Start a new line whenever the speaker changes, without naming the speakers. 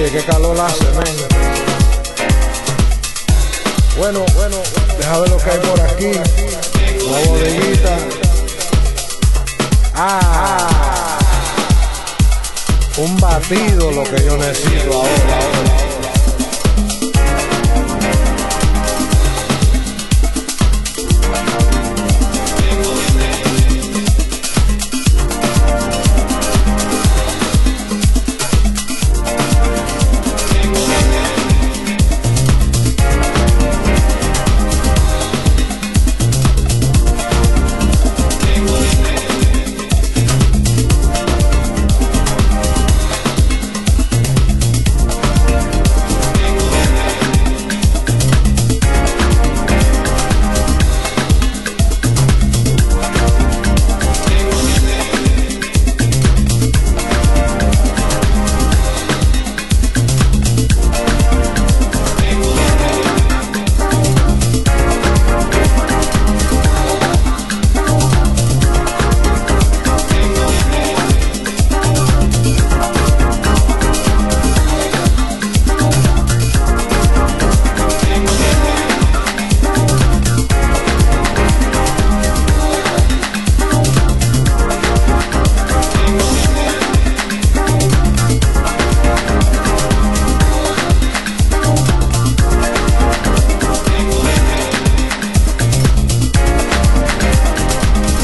Oye, qué calor hace, men. Bueno, deja ver lo que hay por aquí. La bodeguita. Un batido lo que yo necesito ahora.